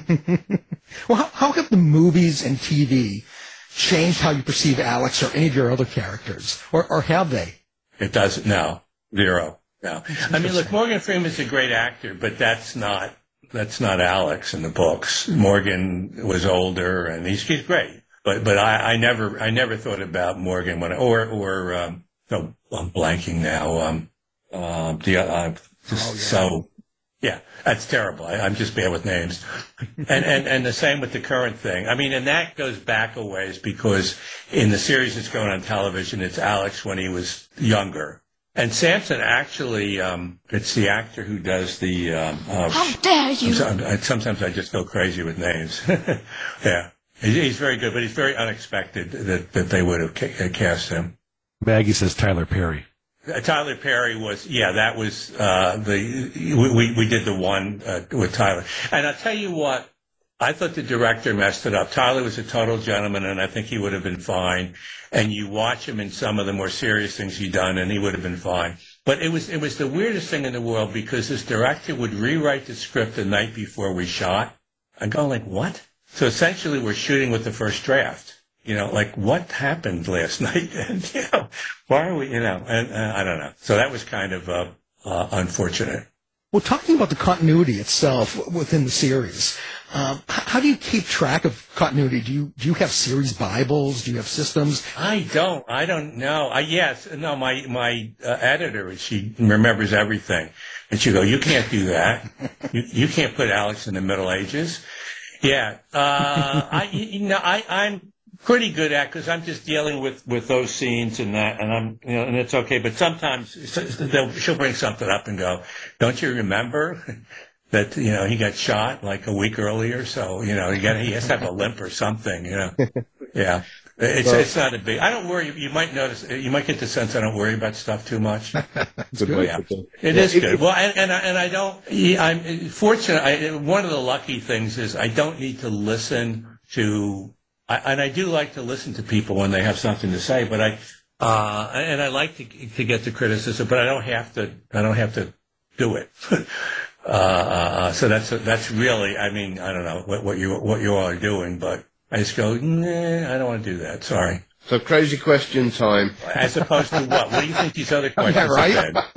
Well, how, how have the movies and T V changed how you perceive Alex or any of your other characters? Or, or have they? It doesn't. No, zero. No. I mean, look, Morgan Freeman's a great actor, but that's not that's not Alex in the books. Morgan was older, and he's he's great. But but I, I never I never thought about Morgan when I, or or um, no, I'm blanking now. Um, um, the uh, just Oh, yeah. so. Yeah, that's terrible. I, I'm just bad with names. And, and and the same with the current thing. I mean, and that goes back a ways because in the series that's going on television, it's Alex when he was younger. And Samson actually, um, it's the actor who does the... Um, uh, How dare you! I'm so- I, sometimes I just go crazy with names. Yeah. He's, he's very good, but he's very unexpected that, that they would have ca- cast him. Maggie says Tyler Perry. Uh, Tyler Perry was, yeah, that was, uh, the, we, we, we did the one, uh, with Tyler. And I'll tell you what, I thought the director messed it up. Tyler was a total gentleman, and I think he would have been fine. And you watch him in some of the more serious things he'd done, and he would have been fine. But it was, it was the weirdest thing in the world because this director would rewrite the script the night before we shot. I go like, what? So essentially we're shooting with the first draft. You know, like what happened last night? And, you know, why are we, you know, and uh, I don't know. So that was kind of uh, uh, unfortunate. Well, talking about the continuity itself w- within the series, um, h- how do you keep track of continuity? Do you do you have series Bibles? Do you have systems? I don't. I don't know. I yes, no. My my uh, editor, she remembers everything, and she go, "You can't do that. you you can't put Alex in the Middle Ages." Yeah. Uh, I you know I I'm. pretty good at because I'm just dealing with, with those scenes and that, and I'm you know, and it's okay. But sometimes they'll, she'll bring something up and go, "Don't you remember that you know he got shot like a week earlier? So you know he got he has to have a limp or something." You know, yeah. It's Well- it's not a big. I don't worry. You might notice. You might get the sense I don't worry about stuff too much. It's a good way Yeah. to put it. It Yeah, is if- good. if- Well, and, and, I, and I don't, I'm fortunate. I, one of the lucky things is I don't need to listen to, I, and I do like to listen to people when they have something to say, but I, uh, and I like to, to get the criticism, but I don't have to, I don't have to do it. uh, uh, so that's, that's really, I mean, I don't know what, what you, what you all are doing, but I just go, nah, I don't want to do that. Sorry. So crazy question time. As opposed to what? What do you think these other questions Yeah, right? have been?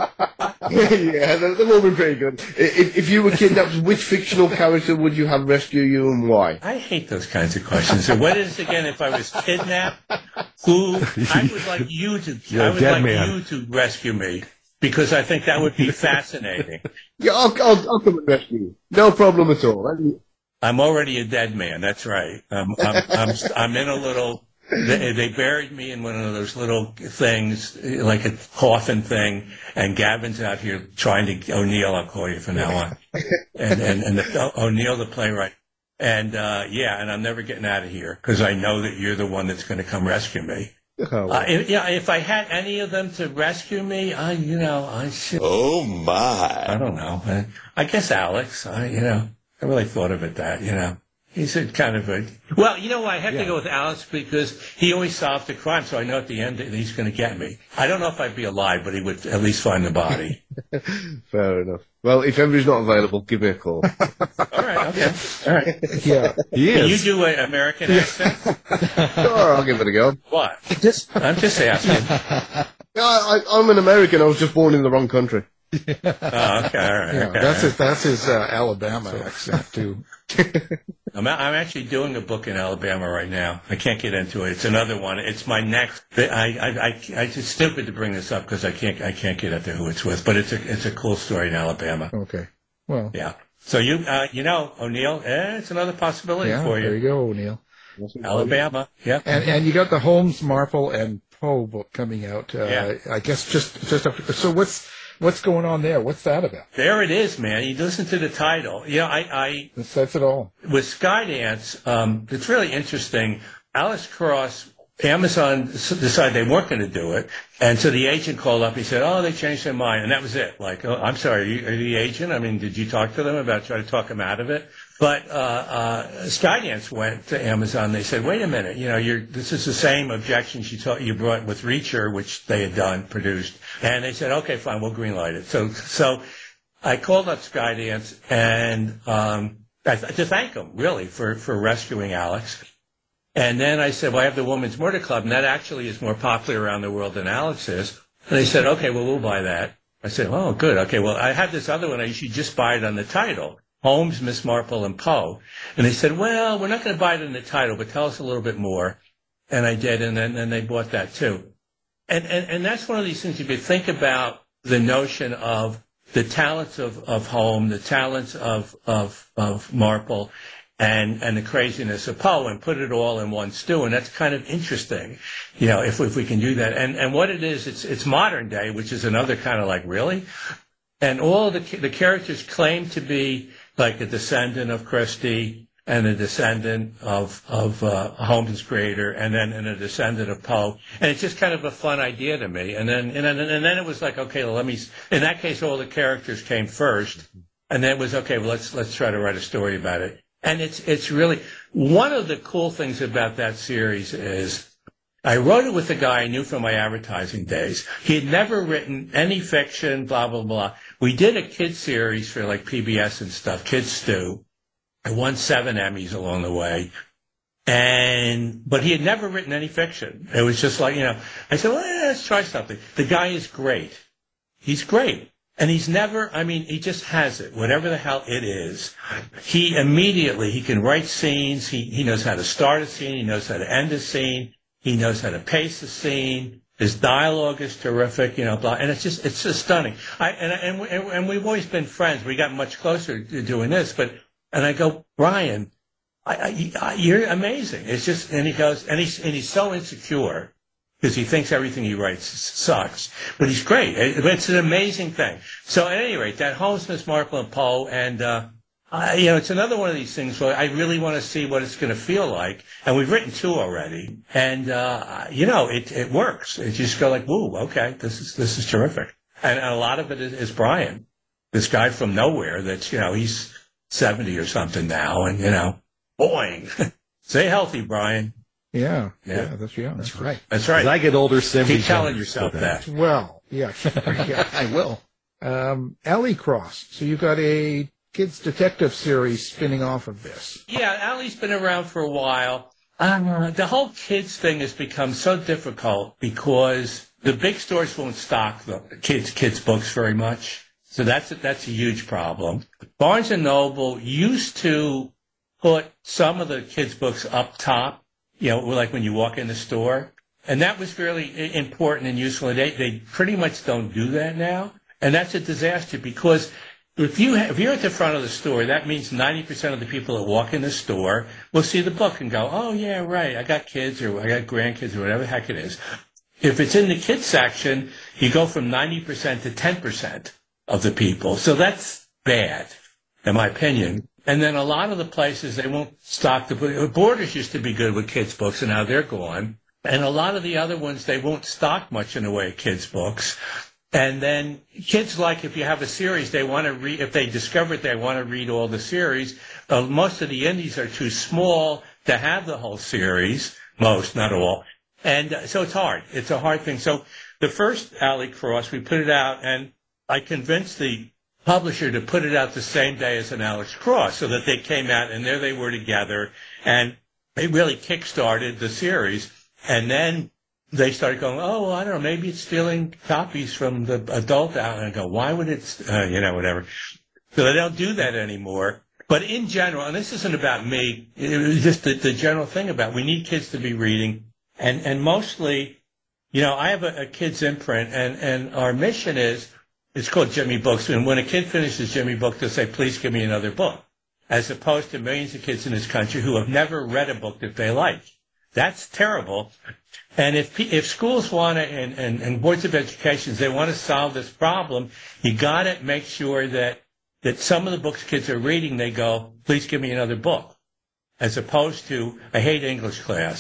Yeah, they've they've all been pretty good. If, if you were kidnapped, which fictional character would you have rescue you and why? I hate those kinds of questions. So what is it again? If I was kidnapped, who I would like you to, You're I a would dead like man. you to rescue me because I think that would be fascinating. Yeah, I'll, I'll, I'll come and rescue you. No problem at all. I'm already a dead man. That's right. I'm, I'm, I'm, I'm in a little. They, they buried me in one of those little things, like a coffin thing, and Gavin's out here trying to, O'Neill, I'll call you from now on, and, and, and the, O'Neill, the playwright. And, uh, yeah, and I'm never getting out of here, because I know that you're the one that's going to come rescue me. Oh, Uh, if, yeah, if I had any of them to rescue me, I, you know, I should. Oh, my. I don't know. I, I guess Alex, I, you know, I really thought of it that, you know. He's a kind of a, well, you know, I have Yeah. to go with Alex because he always solves the crime, so I know at the end that he's going to get me. I don't know if I'd be alive, but he would at least find the body. Fair enough. Well, if everybody's not available, give me a call. All right, okay. All right. Yeah. He Can you is. do an American accent? Sure, I'll give it a go. What? Just, I'm just asking. Yeah, I, I, I'm an American. I was just born in the wrong country. Oh, okay, all right. Yeah, okay. that's his, that's his uh, Alabama accent, too. I'm, I'm actually doing a book in Alabama right now. I can't get into it. It's another one. It's my next. I I I, I it's stupid to bring this up because I can't I can't get into who it's with. But it's a it's a cool story in Alabama. Okay. Well, Yeah. So you uh, you know O'Neill, eh, it's another possibility yeah, for there you. you go, O'Neill. Alabama. Yep. And and you got the Holmes, Marple, and Poe book coming out. Uh, Yeah. I guess just just after. So what's what's going on there? What's that about? There it is, man. You listen to the title. You know, I, I That says it all. with Skydance, um, it's really interesting. Alice Cross Amazon decided they weren't going to do it. And so the agent called up. He said, oh, they changed their mind. And that was it. Like, oh, I'm sorry, are you, are you the agent? I mean, did you talk to them about trying to talk them out of it? But uh, uh, Skydance went to Amazon. They said, wait a minute, you know, you're, this is the same objections you, taught, you brought with Reacher, which they had done, produced. And they said, okay, fine, we'll greenlight it. So so I called up Skydance and um, I, to thank them, really, for, for rescuing Alex. And then I said, well, I have the Women's Murder Club, and that actually is more popular around the world than Alex is. And they said, okay, well, we'll buy that. I said, oh, good. Okay, well, I have this other one. You should just buy it on the title, Holmes, Miss Marple, and Poe. And they said, well, we're not going to buy it in the title, but tell us a little bit more. And I did, and then and they bought that, too. And, and, and that's one of these things, if you think about the notion of the talents of, of Holmes, the talents of, of, of Marple, and, and the craziness of Poe, and put it all in one stew. And that's kind of interesting, you know, if, if we can do that. And, and what it is, it's, it's modern day, which is another kind of like, really? And all of the, the characters claim to be like a descendant of Christie and a descendant of, of, uh, Holmes' creator, and then, and a descendant of Poe. And it's just kind of a fun idea to me. And then, and then, and then it was like, okay, well, let me, in that case, all the characters came first. And then it was, okay, well, let's, let's try to write a story about it. And it's, it's really, one of the cool things about that series is I wrote it with a guy I knew from my advertising days. He had never written any fiction, blah, blah, blah. We did a kids series for like P B S and stuff, Kids Stew. I won seven Emmys along the way. And, but he had never written any fiction. It was just like, you know, I said, well, yeah, let's try something. The guy is great. He's great. And he's never, I mean, he just has it, whatever the hell it is. He immediately, he can write scenes. He, he knows how to start a scene. He knows how to end a scene. He knows how to pace a scene. His dialogue is terrific, you know, blah, and it's just, it's just stunning. I, and, and, we, and we've always been friends. We got much closer to doing this, but, and I go, Brian, I, I, you're amazing. It's just, and he goes, and he's, and he's so insecure, because he thinks everything he writes sucks. But he's great. It's an amazing thing. So at any rate, that Holmes, Miss Marple, and Poe, and, uh, uh, you know, it's another one of these things where I really want to see what it's going to feel like. And we've written two already. And, uh, you know, it, it works. It just go like, woo, okay, this is, this is terrific. And, and a lot of it is, is Brian, this guy from nowhere that's, you know, he's seventy or something now. And, you know, boing. Stay healthy, Brian. Yeah, yeah, yeah, that's yeah, that's right. That's right. As I get older, Sim, keep telling yourself that. Well, yeah, yeah, I will. Um, Allie Cross. So you got a kids detective series spinning off of this. Yeah, Allie's been around for a while. Uh, the whole kids thing has become so difficult because the big stores won't stock the kids kids books very much. So that's a, that's a huge problem. Barnes and Noble used to put some of the kids books up top. You know, like when you walk in the store. And that was really important and useful. They, they pretty much don't do that now. And that's a disaster because if, you have, if you're at the front of the store, that means ninety percent of the people that walk in the store will see the book and go, oh, yeah, right, I got kids or I got grandkids or whatever the heck it is. If it's in the kids section, you go from ninety percent to ten percent of the people. So that's bad, in my opinion. And then a lot of the places, they won't stock the book. Borders used to be good with kids' books, and now they're gone. And a lot of the other ones, they won't stock much in the way of kids' books. And then kids like, if you have a series, they want to read, if they discover it, they want to read all the series. Uh, most of the indies are too small to have the whole series. Most, not all. And uh, so it's hard. It's a hard thing. So the first Allie Cross, we put it out, and I convinced the publisher to put it out the same day as an Alex Cross so that they came out and there they were together and it really kick-started the series. And then they started going, oh, well, I don't know, maybe it's stealing copies from the adult out. And I go, why would it, uh, you know, whatever. So they don't do that anymore. But in general, and this isn't about me, it was just the, the general thing about we need kids to be reading. And, and mostly, you know, I have a, a kids imprint and, and our mission is, it's called Jimmy Books. And when a kid finishes Jimmy Book, they'll say, please give me another book. As opposed to millions of kids in this country who have never read a book that they like. That's terrible. And if if schools want to, and, and, and boards of education, they want to solve this problem, you got to make sure that, that some of the books kids are reading, they go, please give me another book. As opposed to, I hate English class.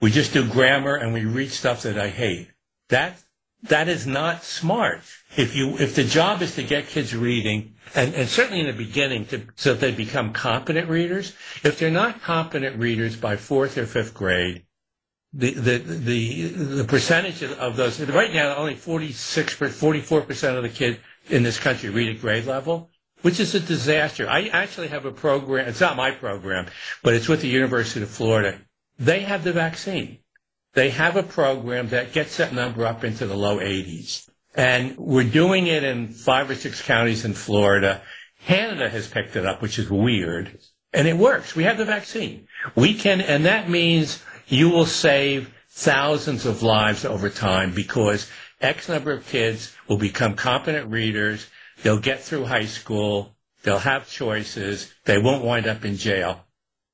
We just do grammar and we read stuff that I hate. That that is not smart. If you if the job is to get kids reading, and, and certainly in the beginning, to, so that they become competent readers, if they're not competent readers by fourth or fifth grade, the the the, the percentage of those, right now only forty-six, forty-four percent of the kids in this country read at grade level, which is a disaster. I actually have a program, it's not my program, but it's with the University of Florida. They have the vaccine. They have a program that gets that number up into the low eighties. And we're doing it in five or six counties in Florida. Canada has picked it up, which is weird. And it works. We have the vaccine. We can, and that means you will save thousands of lives over time because X number of kids will become competent readers. They'll get through high school. They'll have choices. They won't wind up in jail.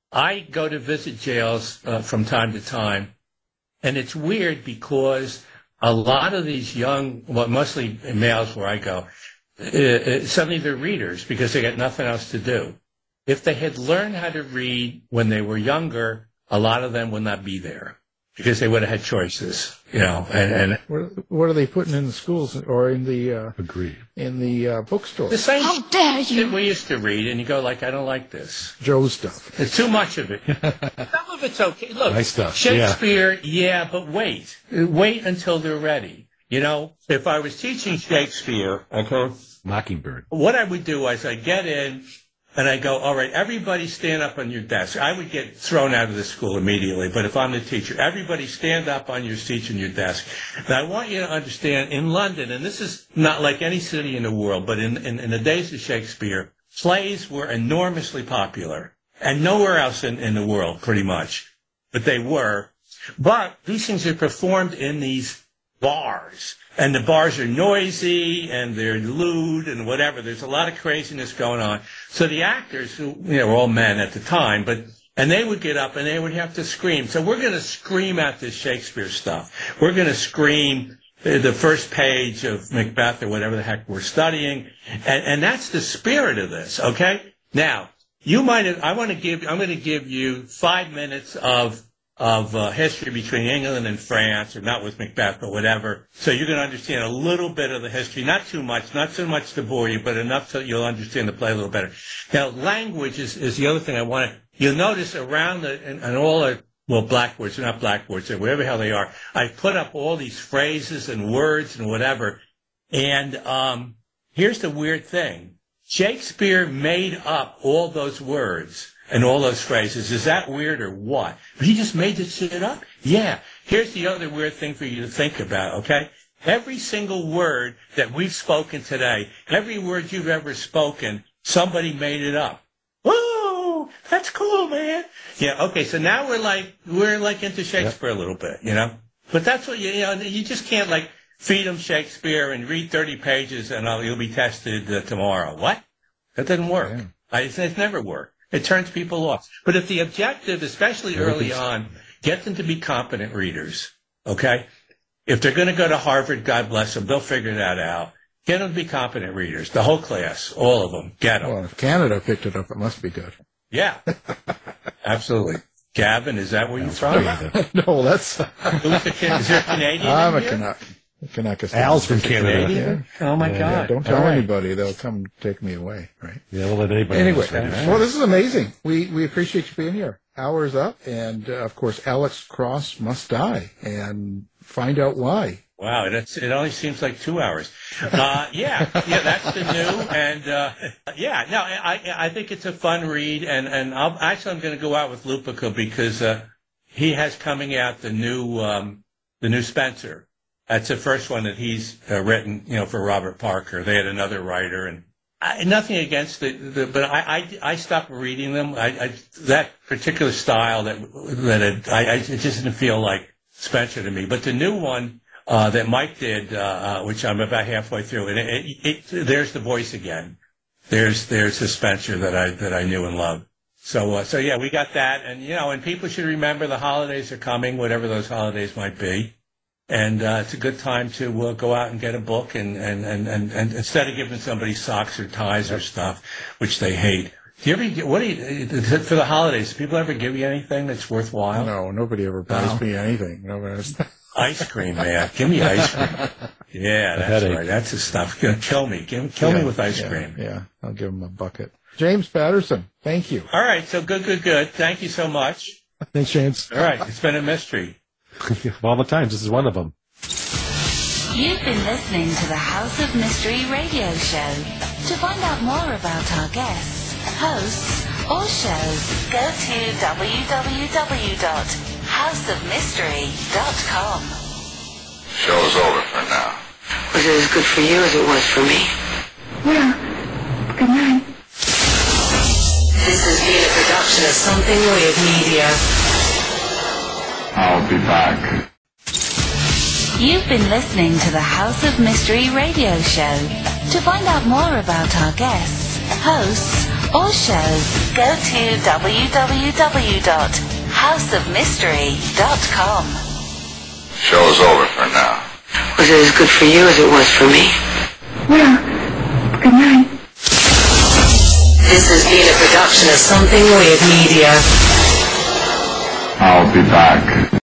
I go to visit jails uh, from time to time, and it's weird because a lot of these young, well, mostly males where I go, uh, uh, suddenly they're readers because they got nothing else to do. If they had learned how to read when they were younger, a lot of them would not be there because they would have had choices, you know. And, and what, what are they putting in the schools or in the uh, agree in the uh, bookstore? The same How dare you? That we used to read, and you go like, I don't like this. Joe's stuff. There's too much of it. Some of it's okay. Look, nice stuff. Shakespeare, yeah. yeah, but wait, wait until they're ready. You know, if I was teaching Shakespeare, okay, Mockingbird, what I would do is I get in. And I go, all right, everybody stand up on your desk. I would get thrown out of the school immediately, but if I'm the teacher, everybody stand up on your seats and your desk. And I want you to understand, in London, and this is not like any city in the world, but in, in, in the days of Shakespeare, plays were enormously popular. And nowhere else in, in the world, pretty much. But they were. But these things are performed in these bars. And the bars are noisy, and they're lewd, and whatever. There's a lot of craziness going on. So the actors, who you know, were all men at the time, but and they would get up and they would have to scream. So we're going to scream at this Shakespeare stuff. We're going to scream the first page of Macbeth or whatever the heck we're studying, and, and that's the spirit of this. Okay. Now you might have. I want to give. I'm going to give you five minutes of. of uh, history between England and France, or not with Macbeth, but whatever. So you're going to understand a little bit of the history, not too much, not so much to bore you, but enough so you'll understand the play a little better. Now, language is, is the other thing I want to, you'll notice around the, and, and all the, well, blackboards, they're not blackboards, they're wherever the hell they are, I put up all these phrases and words and whatever. And um, here's the weird thing. Shakespeare made up all those words and all those phrases. Is that weird or what? But he just made this shit up? Yeah. Here's the other weird thing for you to think about, okay? Every single word that we've spoken today, every word you've ever spoken, somebody made it up. Whoa! That's cool, man. Yeah, okay, so now we're like, we're like into Shakespeare yep. a little bit, you know? But that's what, you, you know, you just can't like feed them Shakespeare and read thirty pages and uh, you'll be tested uh, tomorrow. What? That doesn't work. Yeah. I, it's, it's never worked. It turns people off. But if the objective, especially early on, get them to be competent readers, okay? If they're going to go to Harvard, God bless them, they'll figure that out. Get them to be competent readers. The whole class, all of them, get them. Well, if Canada picked it up, it must be good. Yeah, absolutely. Gavin, is that where you're from? No, that's... Who's the kid? Is there a Canadian I'm a here? Canuck. Canuck Al's from Canada. Yeah. Oh, my yeah, God. Yeah, don't tell right. anybody. They'll come take me away, right? Yeah, we'll let anybody Anyway, know. well, this is amazing. We we appreciate you being here. Hour's up, and, uh, of course, Alex Cross must die, and find out why. Wow, that's, it only seems like two hours. Uh, yeah, yeah, that's the new, and, uh, yeah, no, I, I think it's a fun read, and, and I'll, actually I'm going to go out with Lupica because, uh, he has coming out the new, um, the new Spencer. That's the first one that he's uh, written, you know, for Robert Parker. They had another writer, and I, nothing against the, the but I, I, I stopped reading them. I, I that particular style that that it, I, I, it just didn't feel like Spencer to me. But the new one uh, that Mike did, uh, uh, which I'm about halfway through, and it, it, it, there's the voice again. There's there's the Spencer that I that I knew and loved. So uh, so yeah, we got that, and you know, and people should remember the holidays are coming, whatever those holidays might be. And uh, it's a good time to uh, go out and get a book, and, and, and, and, and instead of giving somebody socks or ties or stuff, which they hate, Do you ever get, what do you, for the holidays, do people ever give you anything that's worthwhile? No, nobody ever buys No. me anything. Nobody. Ice cream, man. Give me ice cream. Yeah, that's headache. right. That's the stuff. You're gonna kill me. Give, kill Yeah, me with ice yeah, cream. Yeah, I'll give him a bucket. James Patterson, thank you. All right, so good, good, good. Thank you so much. Thanks, James. All right, it's been a mystery. All the times, this is one of them. You've been listening to the House of Mystery radio show. To find out more about our guests, hosts, or shows, go to w w w dot house of mystery dot com. Show's over for now. Was it as good for you as it was for me? Well, good night. This has been a production of Something Weird Media. I'll be back. You've been listening to the House of Mystery radio show. To find out more about our guests, hosts, or shows, go to w w w dot house of mystery dot com. Show's over for now. Was it as good for you as it was for me? Well, good night. This has been a production of Something Weird Media. I'll be back.